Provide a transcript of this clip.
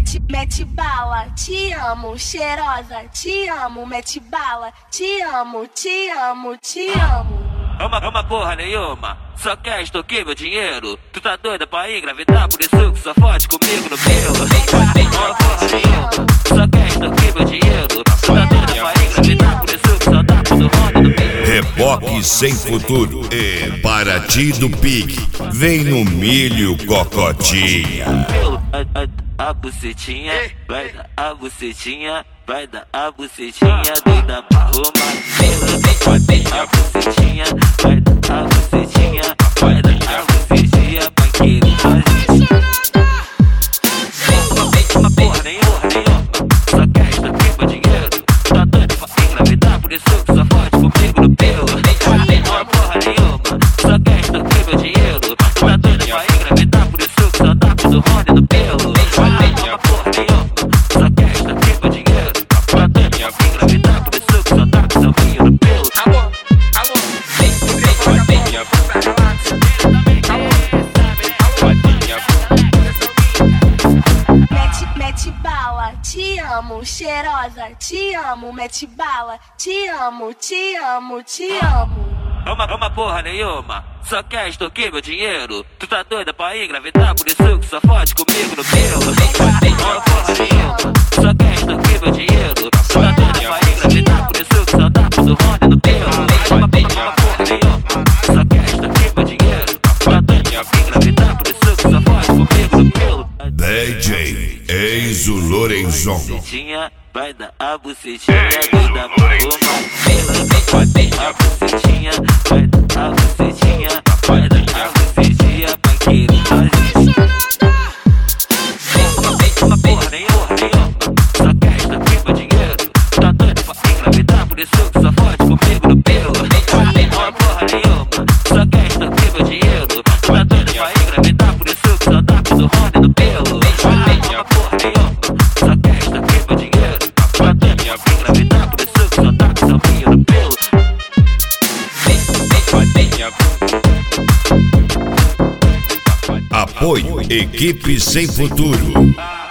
Mete bala, te amo, cheirosa, te amo, mete bala, te amo, te amo, te amo. Ama porra nenhuma, só quer extorquir meu dinheiro. Tu tá doida pra engravidar, por isso que só fode comigo no pelo. Ama porra nenhuma, só quer extorquir meu dinheiro. Tu tá doida pra engravidar, por isso que só dá tudo roda no pelo. Reboque sem futuro e Paraty do Pique. Vem no milho, cocotinha. A bucetinha, vai dar a bucetinha, vai dar a bucetinha, doida pra arrumar. A bucetinha, vai dar a bucetinha, vai dar a bucetinha pra querer fazer. Uma porra nenhuma, só quer extorquir meu dinheiro. Tá doido pra engravidar, por isso que só fode comigo no pelo. Uma porra nenhuma, só quer extorquir meu dinheiro. Tá doido pra engravidar, por isso que só dá tudo roda no pelo. Mete bala, te amo, cheirosa, te amo, mete bala, te amo, te amo, te amo. Ama porra nenhuma, só quer extorquir meu dinheiro. Tu tá doida pra engravidar, por isso que só fode comigo no pelo. Ama porra nenhuma, só quer extorquir meu dinheiro. Tu tá doida pra engravidar, por isso que só dá tudo roda no pelo. Ama porra nenhuma, só quer extorquir meu dinheiro. Tu tá doida pra engravidar, por isso que só fode comigo no pelo. DJ Enzo Lorenzon. Vai dar a bucetinha, doida pra arrumar. A bucetinha, vai dar a bucetinha, vai dar a bucetinha pra querer fazer. Uma porra nenhuma, só quer extorquir meu dinheiro. Tá doido pra engravidar, por isso que só fode comigo no pelo. Uma porra nenhuma, só quer extorquir meu dinheiro. Tá doido pra engravidar, por isso que só dá tudo roda no pelo. Uma porra nenhuma, só quer extorquir meu dinheiro. Tá doido pra engravidar, por isso que só dá salvinho no pelo. Apoio Equipe Sem Futuro.